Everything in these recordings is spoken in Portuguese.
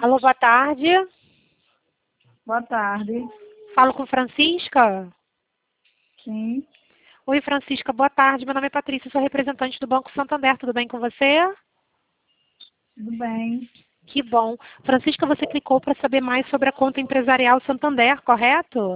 Alô, boa tarde. Boa tarde. Falo com Francisca? Sim, Oi, Francisca, boa tarde. Meu nome é Patrícia, sou representante do Banco Santander. Tudo bem com você? tudo bem. Que bom. Francisca, você clicou para saber mais sobre a conta empresarial Santander, correto?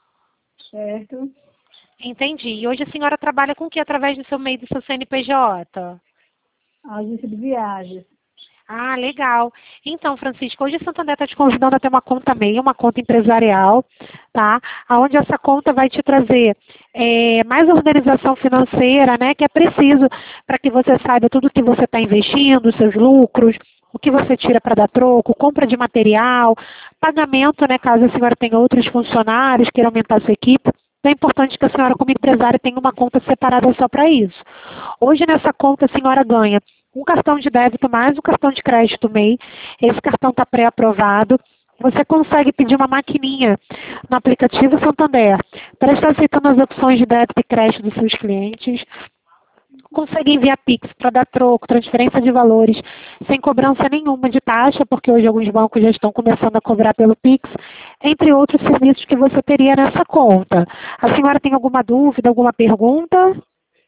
Certo. Entendi. E hoje a senhora trabalha com o que através do seu MEI do seu CNPJ? Agência de viagens. Ah, legal. Então, Francisco, hoje a Santander está te convidando a ter uma conta MEI, uma conta empresarial, tá? Onde essa conta vai te trazer mais organização financeira, né? Que é preciso para que você saiba tudo que você está investindo, seus lucros, o que você tira para dar troco, compra de material, pagamento, né? Caso a senhora tenha outros funcionários, queira aumentar a sua equipe. Então é importante que a senhora, como empresária, tenha uma conta separada só para isso. Hoje, nessa conta, a senhora ganha um cartão de débito mais um cartão de crédito MEI. Esse cartão está pré-aprovado. Você consegue pedir uma maquininha no aplicativo Santander para estar aceitando as opções de débito e crédito dos seus clientes. Consegue enviar Pix para dar troco, transferência de valores, sem cobrança nenhuma de taxa, porque hoje alguns bancos já estão começando a cobrar pelo Pix, entre outros serviços que você teria nessa conta. A senhora tem alguma dúvida, alguma pergunta?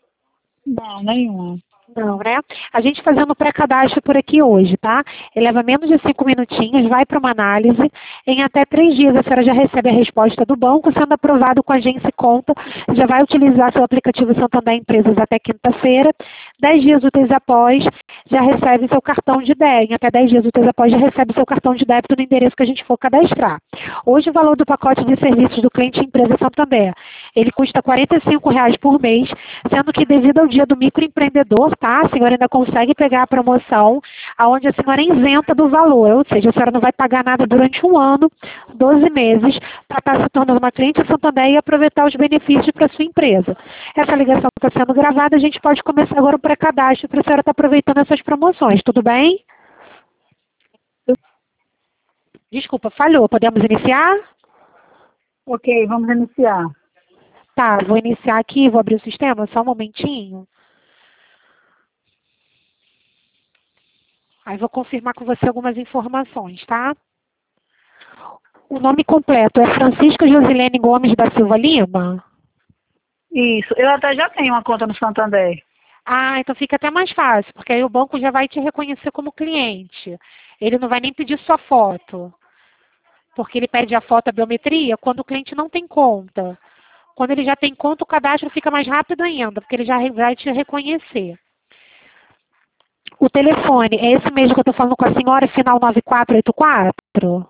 Não, nenhuma. Não, né? A gente fazendo o pré-cadastro por aqui hoje, tá? Ele leva menos de 5 minutinhos, vai para uma análise. Em até 3 dias a senhora já recebe a resposta do banco, sendo aprovado com a agência e conta. Já vai utilizar seu aplicativo Santander Empresas até quinta-feira. 10 dias úteis após, já recebe seu cartão de débito. Em até 10 dias úteis após, já recebe seu cartão de débito no endereço que a gente for cadastrar. Hoje o valor do pacote de serviços do cliente empresa Santander, ele custa R$ 45,00 por mês, sendo que devido ao dia do microempreendedor, tá? A senhora ainda consegue pegar a promoção, onde a senhora é isenta do valor, ou seja, a senhora não vai pagar nada durante um ano, 12 meses, para estar se tornando uma cliente Santander e aproveitar os benefícios para a sua empresa. Essa ligação está sendo gravada, a gente pode começar agora o pré-cadastro para a senhora estar aproveitando essas promoções, tudo bem? Desculpa, falhou, podemos iniciar? Ok, vamos iniciar. Tá, vou iniciar aqui, vou abrir o sistema, só um momentinho. Aí vou confirmar com você algumas informações, tá? O nome completo é Francisca Josilene Gomes da Silva Lima? Isso, eu até já tenho uma conta no Santander. Ah, então fica até mais fácil, porque aí o banco já vai te reconhecer como cliente. Ele não vai nem pedir sua foto, porque ele pede a foto, a biometria, quando o cliente não tem conta. Quando ele já tem conta, o cadastro fica mais rápido ainda, porque ele já vai te reconhecer. O telefone é esse mesmo que eu estou falando com a senhora, final 9484?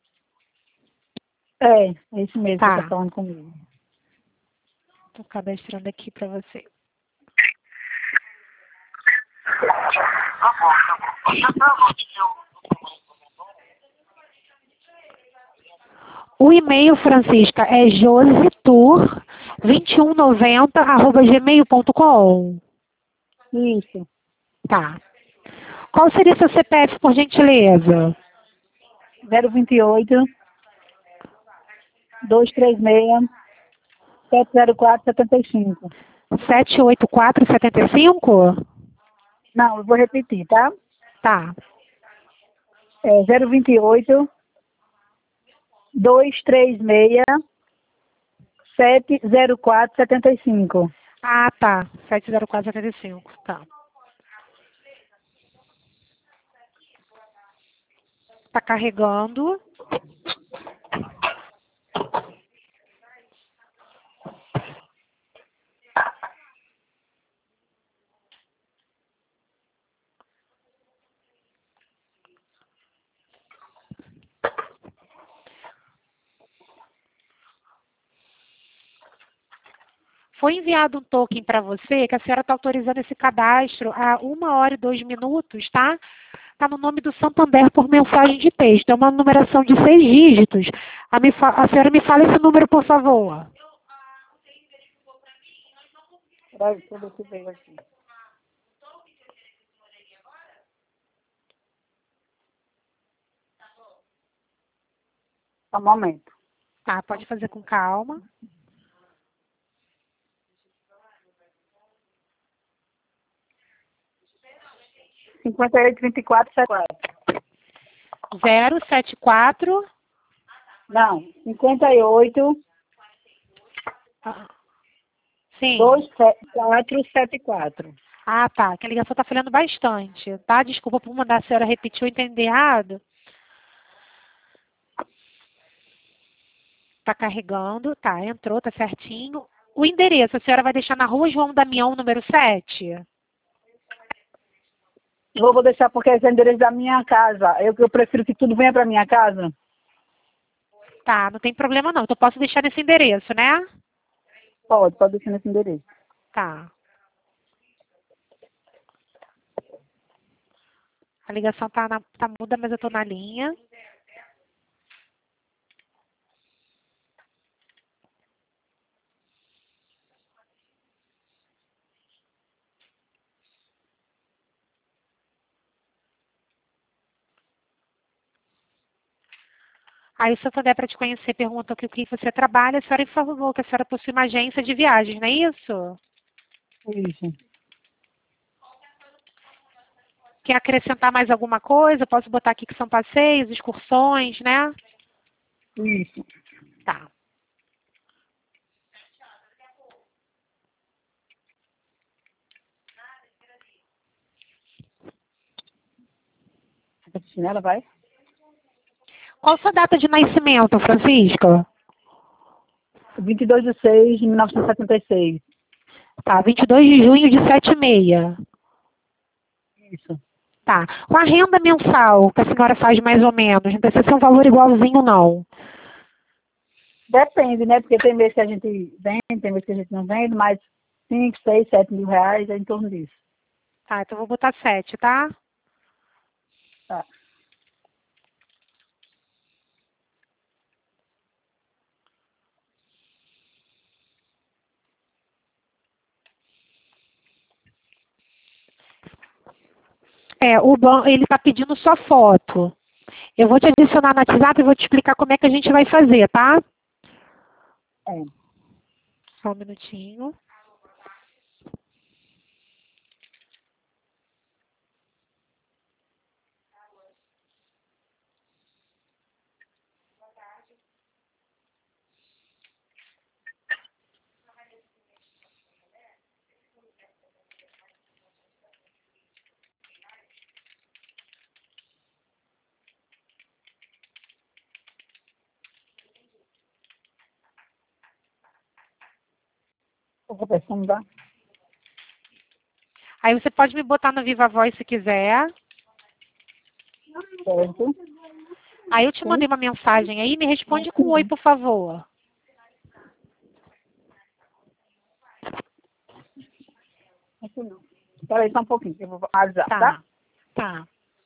É esse mesmo que Tá, está falando comigo. estou cadastrando aqui para você. O e-mail, Francisca, é jositur2190@gmail.com. Isso, Tá. Qual seria seu CPF, por gentileza? 028 236 704 75. 78475? Não, eu vou repetir, tá? Tá. É 028 236 704 75. Ah, tá. 70475. Tá. Tá carregando. Foi enviado um token para você, que a senhora está autorizando esse cadastro há 1 hora e 2 minutos, tá? Está no nome do Santander por mensagem de texto. É uma numeração de 6 dígitos. A senhora me fala esse número, por favor. Peraí, deixa eu ver se veio aqui. Só um momento. Tá, pode fazer com calma. 58 24 74. 074. Não, 58 Sim. 2474. Ah, tá. Que a ligação tá falhando bastante, tá? Desculpa por mandar a senhora repetir ou entender errado. Tá carregando, tá, entrou, tá certinho. O endereço, a senhora vai deixar na rua João Damião, número 7? Eu vou deixar porque esse é o endereço da minha casa. Eu prefiro que tudo venha para minha casa. Tá, não tem problema não. Então posso deixar nesse endereço, né? Pode deixar nesse endereço. Tá. A ligação tá muda, mas eu tô na linha. Aí o Santander, para te conhecer, perguntou que o que você trabalha. A senhora informou que a senhora possui uma agência de viagens, não é isso? Isso. Quer acrescentar mais alguma coisa? Posso botar aqui que são passeios, excursões, né? Isso. Tá. A chinela vai? Qual a sua data de nascimento, Francisca? 22/6/1976. Tá, 22 de junho de 76. Isso. Tá. Com a renda mensal que a senhora faz mais ou menos, não precisa ser um valor igualzinho, não. Depende, né? Porque tem mês que a gente vende, tem mês que a gente não vende, mas 5, 6, 7 mil reais é em torno disso. Tá, então eu vou botar 7, tá? Tá. O banco, ele está pedindo sua foto. Eu vou te adicionar no WhatsApp e vou te explicar como é que a gente vai fazer, tá? É. Só um minutinho. Eu vou perguntar. Aí você pode me botar no Viva Voz se quiser. Certo. Aí eu te mandei uma mensagem aí, me responde com oi, por favor. Aqui não. Espera aí só um pouquinho, que eu vou avisar, tá? Tá.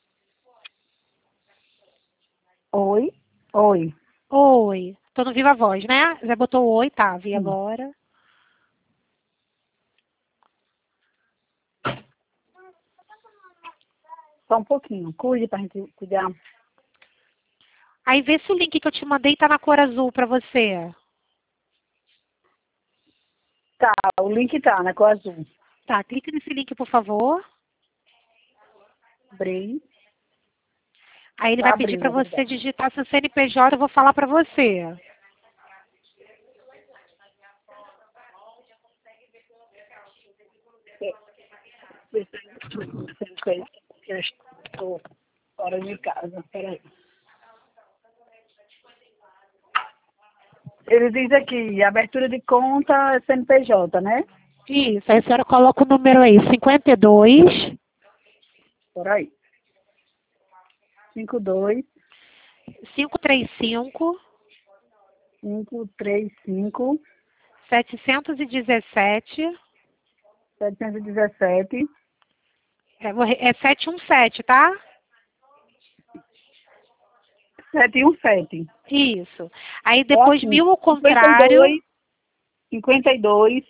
Oi. Oi. Oi. Tô no Viva Voz, né? Já botou oi, tá, vi Sim. agora. Só um pouquinho. Cuide pra gente cuidar. Aí vê se o link que eu te mandei tá na cor azul pra você. Tá, o link tá, né? Com azul. Tá, clique nesse link, por favor. Abri. Aí ele Tá vai pedir abrindo, pra na você verdade. digitar seu CNPJ, eu vou falar pra você. Eu estou fora de casa. Peraí. Ele diz aqui, abertura de conta CNPJ, né? Isso, aí a senhora coloca o número aí, 52 Peraí. 52 535 535 717. 717 É 717, tá? 717. Isso. Aí É depois assim, 1000 ao contrário. 52 52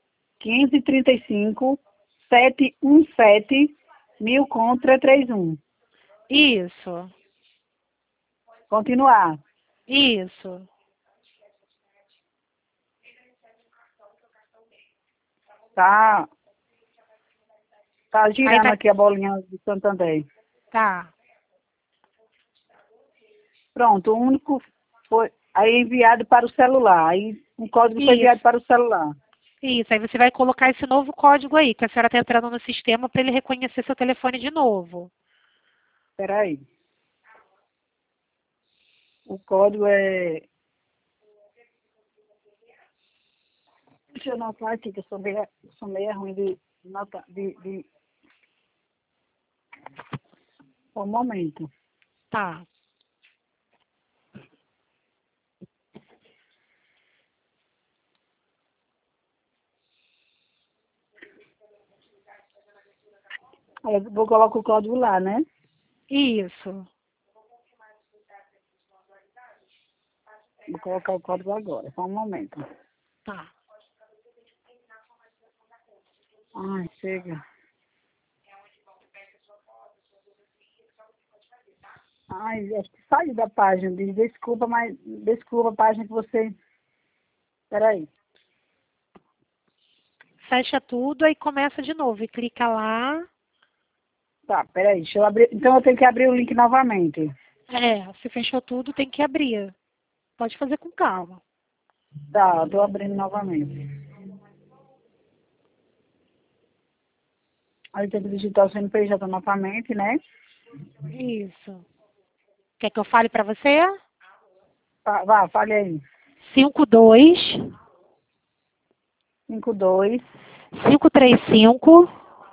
535 717 1000 contra 31. Isso. Continuar. Isso. Tá, tá Aí girando tá. aqui a bolinha do Santander. Tá. Pronto, o único foi aí enviado para o celular. Aí um código foi Isso. enviado para o celular. Isso, aí você vai colocar esse novo código aí, que a senhora está entrando no sistema para ele reconhecer seu telefone de novo. Espera aí. O código é... Deixa eu anotar aqui, que eu sou meio ruim de notar, Um momento. Tá. Aí eu vou colocar o código lá, né? Isso. Vou colocar o código agora, só um momento. Tá. Ai, chega. Ai, acho que saiu da página. Diz desculpa, mas desculpa a página que você... Espera aí. Fecha tudo, aí começa de novo e clica lá. Tá, peraí, deixa eu abrir. Então eu tenho que abrir o link novamente. Se fechou tudo, tem que abrir. Pode fazer com calma. Tá, eu tô abrindo novamente. Aí eu tenho que digitar o CNPJ novamente, né? Isso. Quer que eu fale para você? Vá, fale aí. 52 52 535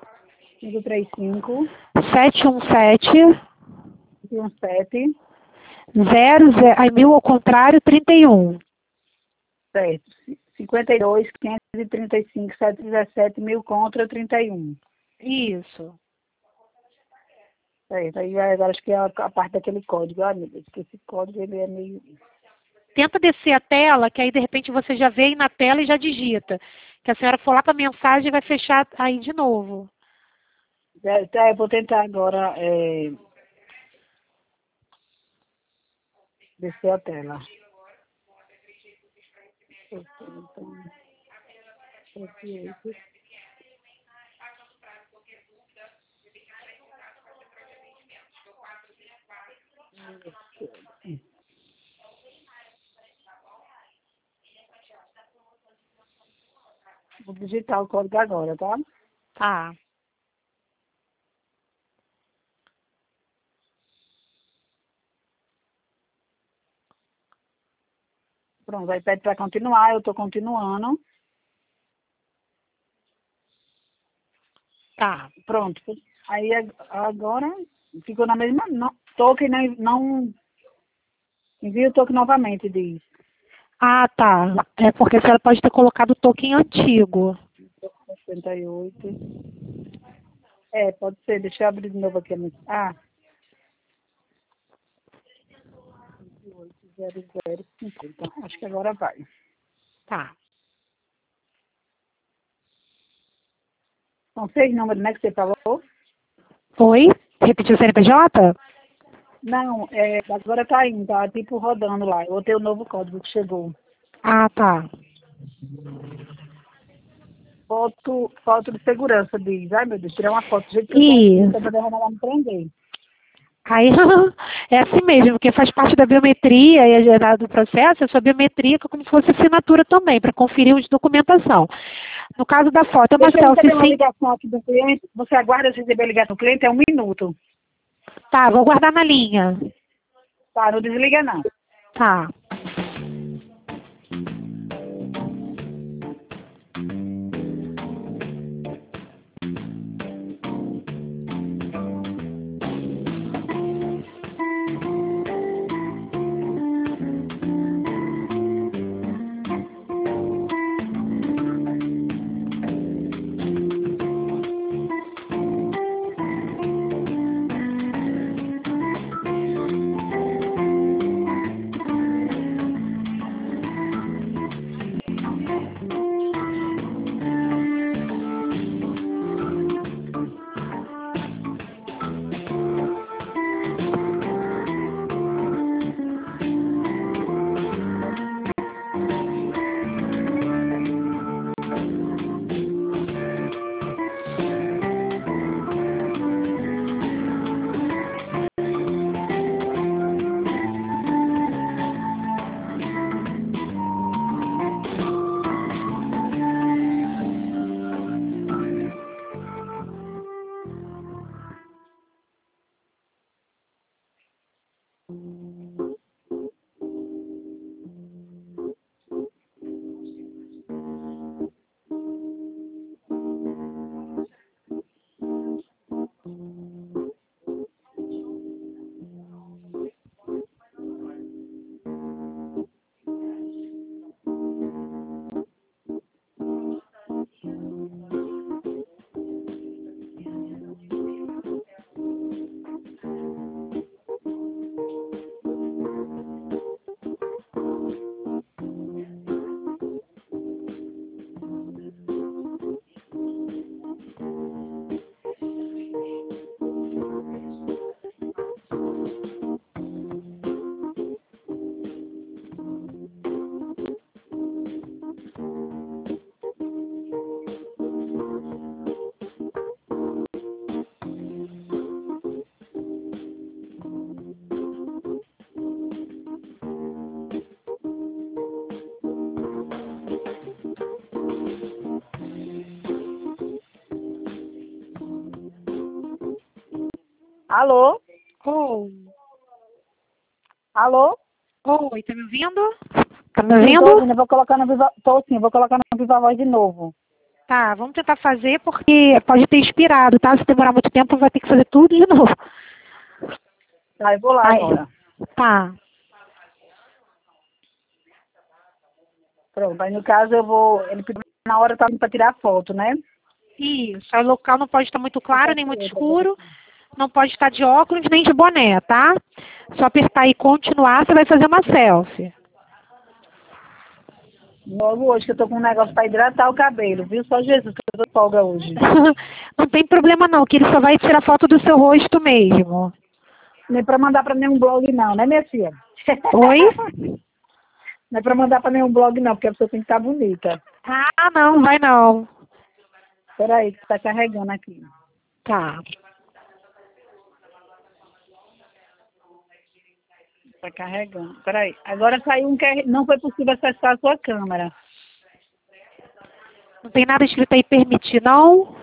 535 717 17 aí 1000 ao contrário, 31. certo. 52 535 717 1000 contra 31. Isso. Certo, aí agora acho que é a parte daquele código. Ah, meu Deus, que esse código ele é meio... Tenta descer a tela, que aí de repente você já vê aí na tela e já digita. Que a senhora for lá para a mensagem e vai fechar aí de novo. Tá, eu vou tentar agora descer a tela. Vou digitar o código agora, tá? Tá. Pronto, aí pede para continuar, eu estou continuando. Tá. Pronto. Aí agora ficou na mesma. Não, toque não envia o toque novamente, diz. Ah, tá. É porque a senhora pode ter colocado o token antigo. 68. É, pode ser. Deixa eu abrir de novo aqui a minha. Ah. 0050. Acho que agora vai. Tá. São 6 números, né, que você falou? Oi? Repetiu o CNPJ? Não, agora tá indo, tá tipo rodando lá. Eu botei o novo código que chegou. Ah, tá. Foto de segurança, diz. Ai, meu Deus, tirar uma foto do jeito que eu tô aqui, Isso. pra poder lá me prender. Aí é assim mesmo, porque faz parte da biometria e do processo, a sua biometria é como se fosse assinatura também, para conferir os documentação. No caso da foto, é uma Deixa eu receber selfie uma sim. ligação aqui do cliente. Você aguarda receber a ligação do cliente, é 1 minuto. Tá, vou guardar na linha. Tá, não desliga não. Tá. Alô? Oi. Alô? Oi, tá me ouvindo? Tá me Sim, tô ouvindo? ouvindo. Eu vou colocar no Viva... Tô sim, vou colocar no Viva Voz de novo. Tá, vamos tentar fazer porque pode ter expirado, tá? Se demorar muito tempo, vai ter que fazer tudo de novo. Tá, eu vou lá Ai, agora. tá. Pronto, aí no caso eu vou... Ele pediu na hora tá pra tirar foto, né? Isso. Aí o local não pode estar muito claro, nem muito escuro. Não pode estar de óculos, nem de boné, tá? Só apertar e continuar, você vai fazer uma selfie. Logo hoje que eu tô com um negócio pra hidratar o cabelo, viu? Só Jesus que eu tô de folga hoje. Não tem problema não, que ele só vai tirar foto do seu rosto mesmo. Nem pra mandar pra nenhum blog não, né, minha filha? Oi? Não é pra mandar pra nenhum blog não, porque a pessoa tem que estar bonita. Ah, não, vai não. Peraí, que tá carregando aqui. Tá. Tá carregando. Peraí. Agora saiu um que não foi possível acessar a sua câmera. Não tem nada escrito aí permitir, não?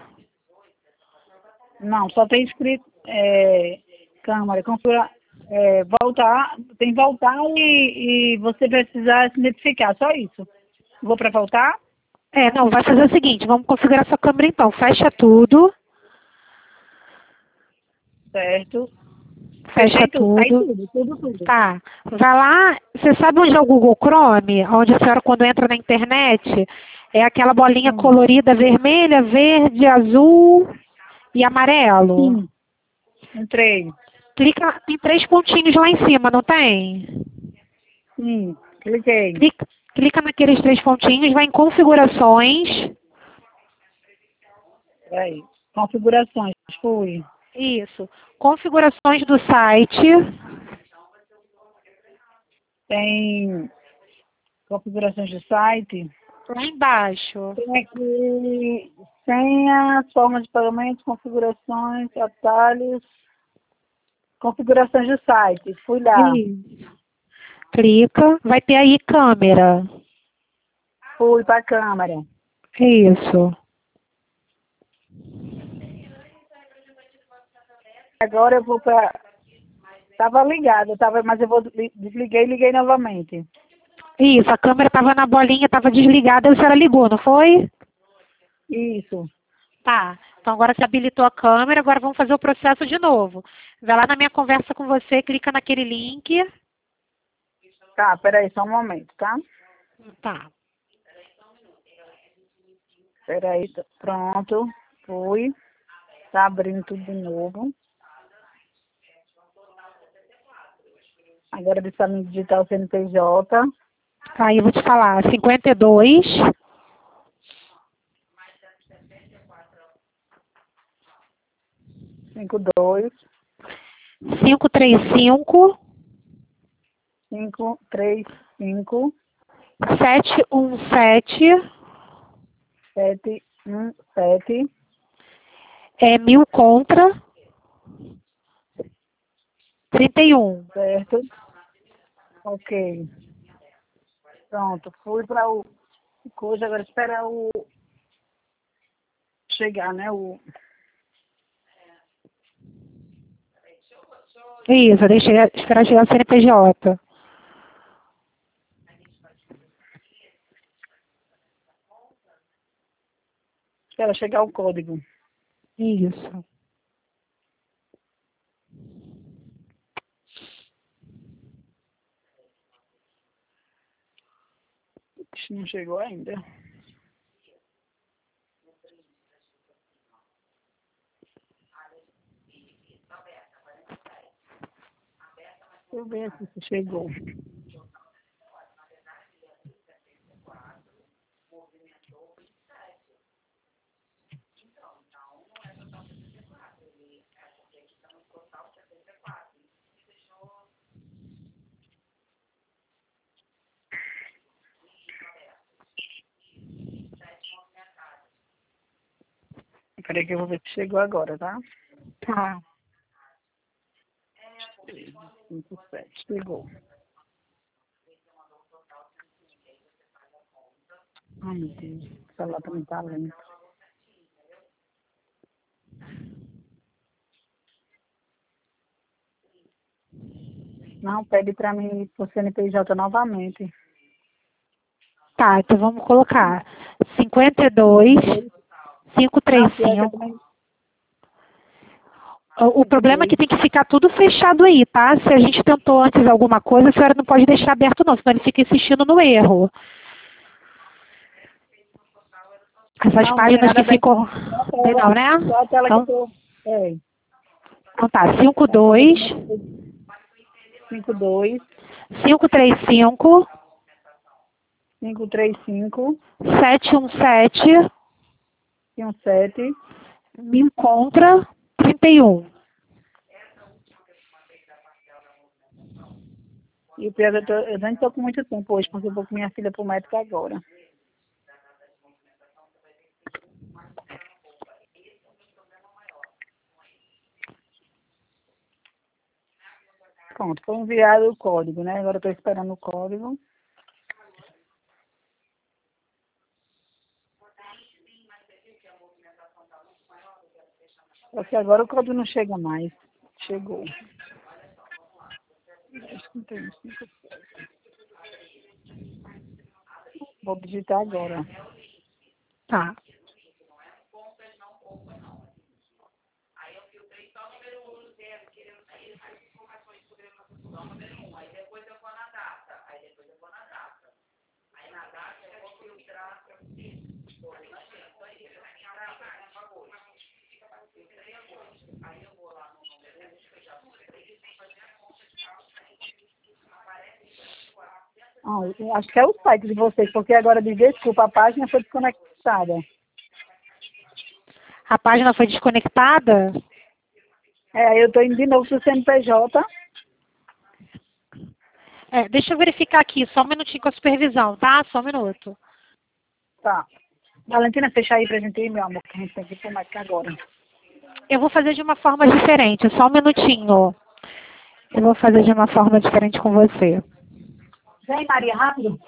Não, só tem escrito câmera, configura, voltar, tem voltar e você precisar se identificar, só isso. Vou para voltar? É, não, vai fazer o seguinte, vamos configurar sua câmera então. Fecha tudo. Certo. Fecha Fechei tudo, tá aí tudo. tudo. Tá. Vai lá, você sabe onde é o Google Chrome? Onde a senhora, quando entra na internet, é aquela bolinha Sim, colorida vermelha, verde, azul e amarelo. sim, entrei. Clica, tem 3 pontinhos lá em cima, não tem? Sim, cliquei. Clica naqueles 3 pontinhos, vai em configurações. Peraí. Configurações, fui. Isso. Configurações do site. Tem configurações do site. Lá embaixo. Tem aqui senha, forma de pagamento, configurações, atalhos, configurações do site. Fui lá. Isso. Clica, vai ter aí câmera. Fui para a câmera. Isso. Agora eu vou para... Estava ligado, mas eu vou desliguei e liguei novamente. Isso, a câmera estava na bolinha, estava desligada, a senhora ligou, não foi? Isso. Tá. Então agora você habilitou a câmera, agora vamos fazer o processo de novo. Vai lá na minha conversa com você, clica naquele link. Tá, peraí, só um momento, tá? Tá. Peraí, pronto. Fui. Tá abrindo tudo de novo. Agora deixa eu digitar o CNPJ. Aí eu vou te falar, 52, 52 535, 535 717, 717, é 1000 contra 31. certo? Ok. Pronto, fui para o coisa, agora espera o chegar, né? Isso, deixa esperar chegar o CNPJ. Espera chegar o código. Isso. Ixi, não chegou ainda. Deixa eu ver aqui se chegou. Peraí que eu vou ver se chegou agora, tá? Tá. 57, chegou. Ai, meu Deus, o celular também tá lento. Não, pede para mim por CNPJ novamente. Tá, então vamos colocar 52 Não, pior que eu 535. também... O problema é que 52. tem que ficar tudo fechado aí, tá? Se a gente tentou antes alguma coisa, a senhora não pode deixar aberto não, senão ele fica insistindo no erro. Essas Não, não tem páginas nada que aberto ficam... não. Só a Tem tela, não, né? só a tela que eu Então, tô... É, então tá, tá, deixa eu ver 52 como é que foi. 52, 535 535, 717 17. 1000 contra 31. E o pior é que eu nem tô com muito tempo hoje, porque eu vou com minha filha pro médico agora. Pronto, foi enviado o código, né? Agora eu tô esperando o código. Só que agora o código não chega mais. Chegou. Acho que não tem. Vou digitar agora. Tá. Ah, eu acho que é o site de vocês, porque agora diz desculpa, a página foi desconectada. A página foi desconectada? É, eu tô indo de novo pro CNPJ. É, deixa eu verificar aqui, só um minutinho com a supervisão, tá? Só um minuto. Tá. Valentina, fecha aí pra gente ir, meu amor, que a gente tem que ir pro médico agora. Eu vou fazer de uma forma diferente, só um minutinho. Eu vou fazer de uma forma diferente com você. Vem, Maria, rápido.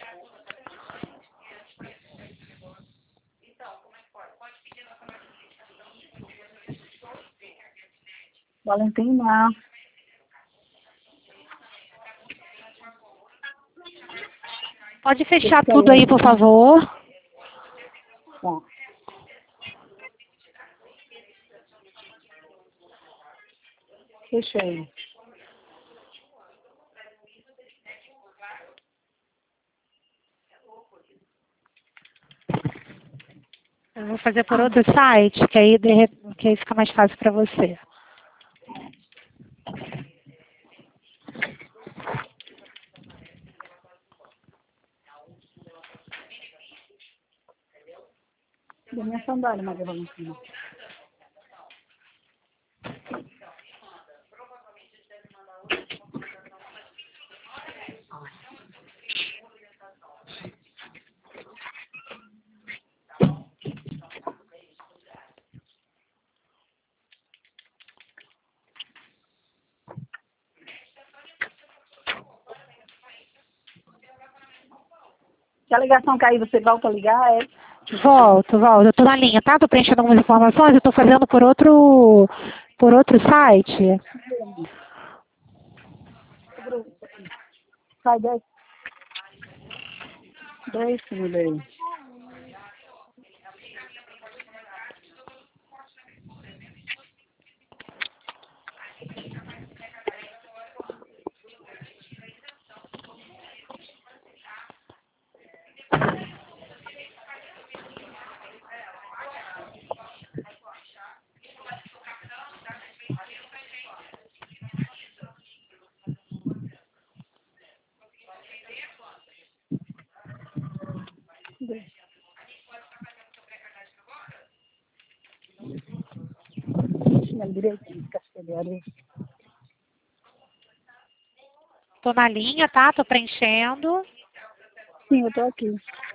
Valentina. Pode fechar tudo aí, por favor. Tá. Fechei. Eu vou fazer por outro site, que aí fica mais fácil para você. Dê minha sandália, Maria Valentina. Se a ligação cair, você volta a ligar? É. Volto. Eu tô na linha, tá? Tô preenchendo algumas informações, eu tô fazendo por outro site. Sai 10. 10, mulher. Chinelo direitinho, castelhado. Tô na linha, tá? Tô preenchendo. Sim, eu tô aqui.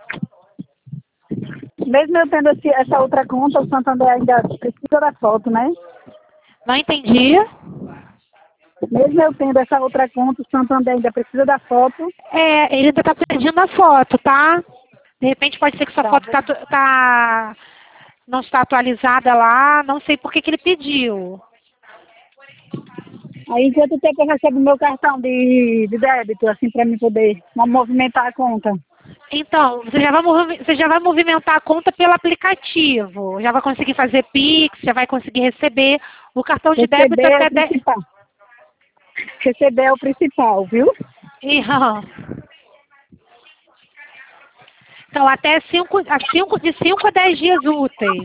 Mesmo eu tendo essa outra conta, o Santander ainda precisa da foto, né? Não entendi. Mesmo eu tendo essa outra conta, o Santander ainda precisa da foto. É, ele ainda tá pedindo a foto, tá? De repente pode ser que sua Tá, foto não está atualizada lá, não sei por que que ele pediu. Aí, em quanto tempo eu recebo o meu cartão de débito, assim, para mim poder movimentar a conta? Então, você já vai movimentar a conta pelo aplicativo. Já vai conseguir fazer Pix, já vai conseguir receber o cartão de débito Receber é até o 10. principal. Receber é o principal, viu? Então, até de 5 a 10 dias úteis.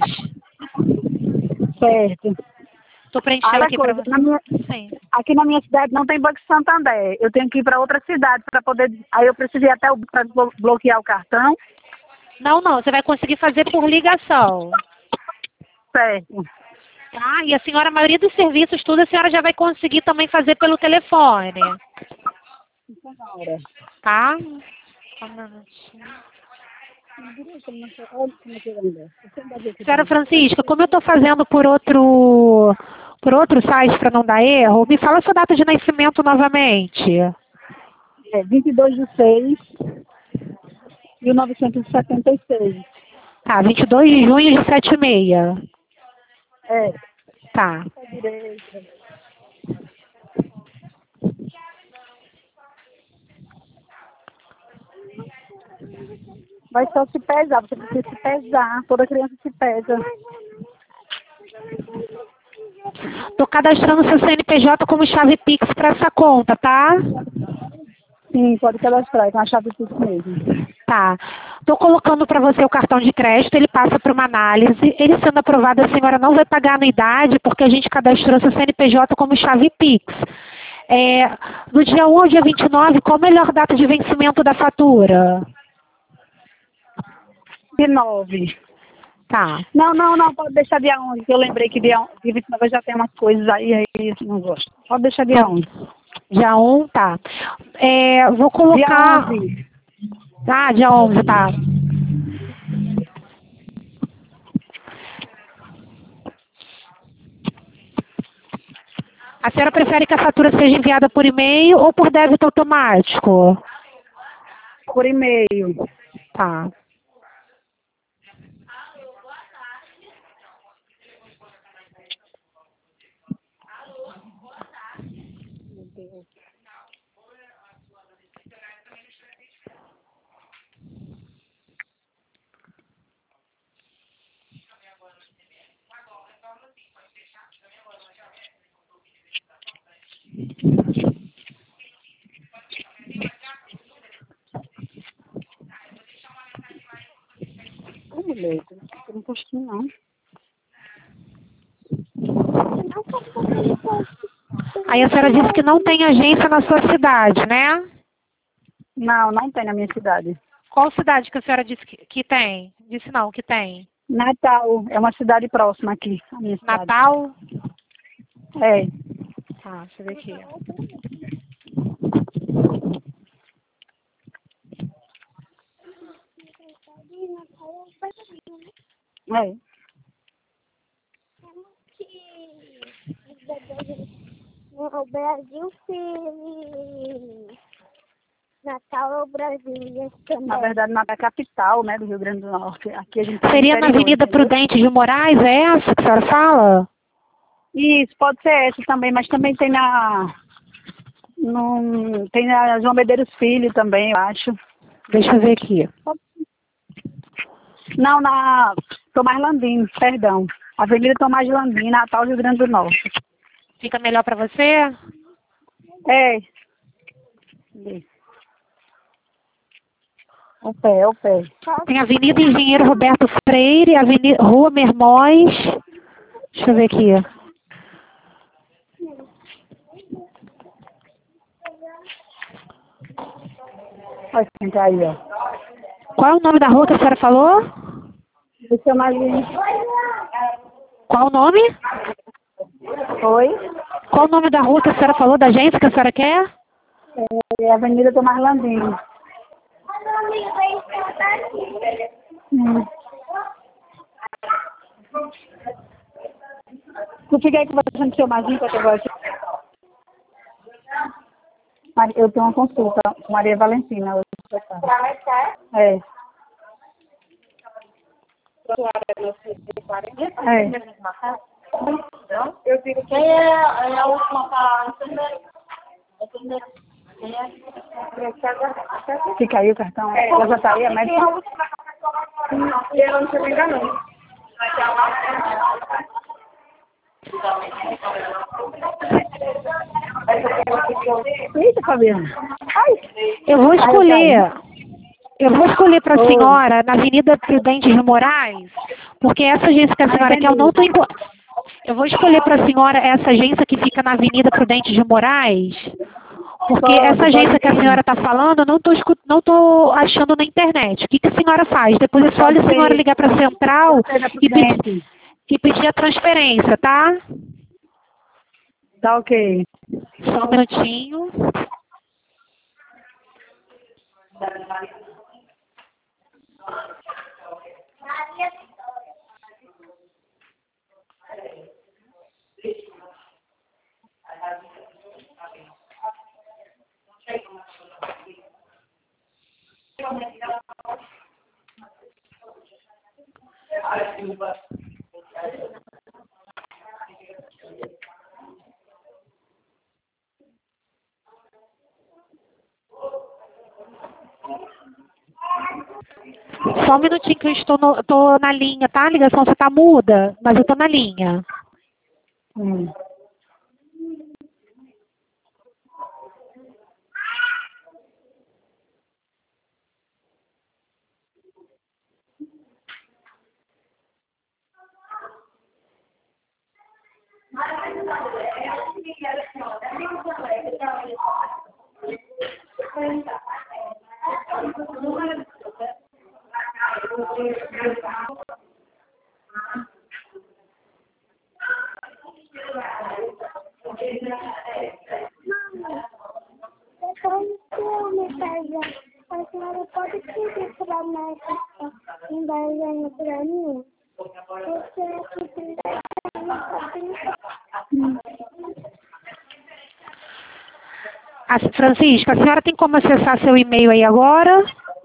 Certo. Estou preenchendo Outra aqui para coisa, você. Sim. aqui na minha cidade não tem Banco Santander. Eu tenho que ir para outra cidade para poder. Aí eu preciso ir até para bloquear o cartão. Não, você vai conseguir fazer por ligação. Certo. Tá? E a maioria dos serviços, tudo, a senhora já vai conseguir também fazer pelo telefone. Tá? Só um minutinho. Senhora Francisca, como eu estou fazendo por outro site para não dar erro, me fala a sua data de nascimento novamente. É 22/6/1976. Tá, 22 de junho de 76. É. Tá. Vai só se pesar, você precisa se pesar. Toda criança se pesa. Tô cadastrando seu CNPJ como chave Pix para essa conta, tá? Sim, pode cadastrar, com a chave Pix mesmo. Tá. Tô colocando para você o cartão de crédito, ele passa para uma análise. Ele sendo aprovado, a senhora não vai pagar anuidade, porque a gente cadastrou seu CNPJ como chave Pix. No dia 1 ao dia 29, qual a melhor data de vencimento da fatura? De 9. Tá. Não, pode deixar dia 11, que eu lembrei que dia 29 já tem umas coisas aí eu não gosto. Pode deixar dia 11. Dia 1, tá. Vou colocar... Dia 11. Ah, dia 11, tá. A senhora prefere que a fatura seja enviada por e-mail ou por débito automático? Por e-mail. Tá. Mulher, eu não gostei não. Aí a senhora disse que não tem agência na sua cidade, né? Não tem na minha cidade. Qual cidade que a senhora disse que tem? Disse não, que tem. Natal, é uma cidade próxima aqui, a minha cidade. Natal? É. Tá, deixa eu ver aqui. É. O Brasil feliz. Natal é o Brasil. Na verdade, Natal é a capital, né, do Rio Grande do Norte. Aqui a gente Seria na Avenida entendeu? Prudente de Moraes, é essa que a senhora fala? Isso, pode ser essa também, mas também tem tem na João Medeiros Filho também, eu acho. Deixa eu ver aqui. Não, na Tomás Landim, perdão. Avenida Tomás Landim, Natal, Rio Grande do Norte. Fica melhor para você? É. O pé. Tem Avenida Engenheiro Roberto Freire, Avenida Rua Mermóis. Deixa eu ver aqui. Pode sentar aí, ó. Qual é o nome da rua que a senhora falou? Deixa eu mais... Qual o nome? Oi? Qual o nome da rua que a senhora falou, da agência que a senhora quer? É Avenida Tomás Landim. Tu fica aí conversando com o seu Marzinho, que eu gosto. Eu tenho uma consulta com Maria Valentina hoje. É. É. Eu digo que é a última para entender. Fica aí o cartão. Ela já tá aí, a médica? Eu não sei ainda não. Eita, Fabiana. Eu vou escolher. Eu vou escolher para a senhora na Avenida Prudente de Moraes, porque essa agência que a senhora quer, eu não estou Eu vou escolher para a senhora essa agência que fica na Avenida Prudente de Moraes, porque essa agência que a senhora está falando, eu não tô achando na internet. O que a senhora faz? Depois é só a senhora ligar para a central e pedir a transferência, tá? Tá ok. Só um minutinho. Só um minutinho que eu tô na linha, tá? A ligação você tá muda, mas eu tô na linha. A senhora pode pedir para a médica embalando para mim? Porque aqui tem Francisca, a senhora tem como acessar seu e-mail aí agora?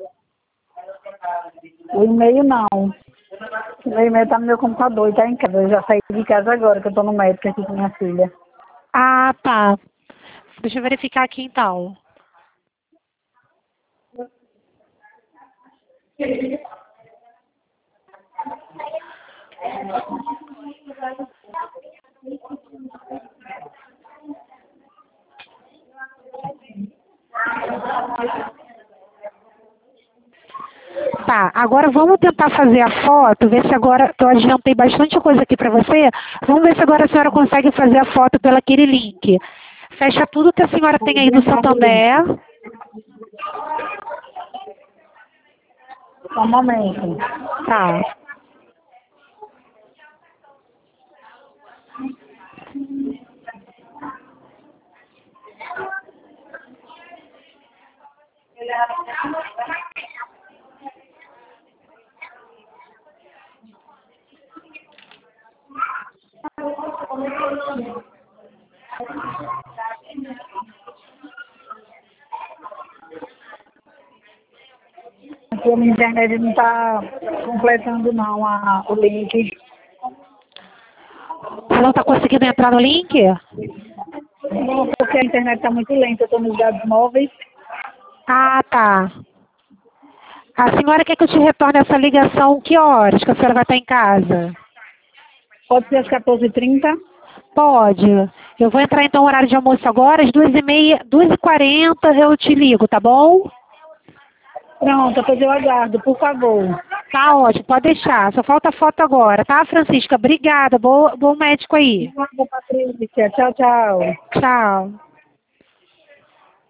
O e-mail não. O meu e-mail tá no meu computador e tá em casa. Eu já saí de casa agora, que eu tô no médico aqui com minha filha. Ah, tá. Deixa eu verificar aqui então. Tá, agora vamos tentar fazer a foto, ver se agora, eu adiantei bastante coisa aqui para você, vamos ver se agora a senhora consegue fazer a foto pelo aquele link. Fecha tudo que a senhora tem aí no Santander. Só um momento. Tá. Aqui a minha internet não tá completando não o link. Você não está conseguindo entrar no link? Não, porque a internet tá muito lenta, eu tô nos dados móveis. Ah, tá. A senhora quer que eu te retorne essa ligação que horas que a senhora vai estar em casa? Pode ser às 14h30? Pode. Eu vou entrar então no horário de almoço agora, às 2h30, 2h40 eu te ligo, tá bom? Pronto, depois eu aguardo, por favor. Tá ótimo, pode deixar. Só falta a foto agora, tá, Francisca? Obrigada. Bom médico aí. Obrigada, Patrícia. Tchau, tchau. Tchau.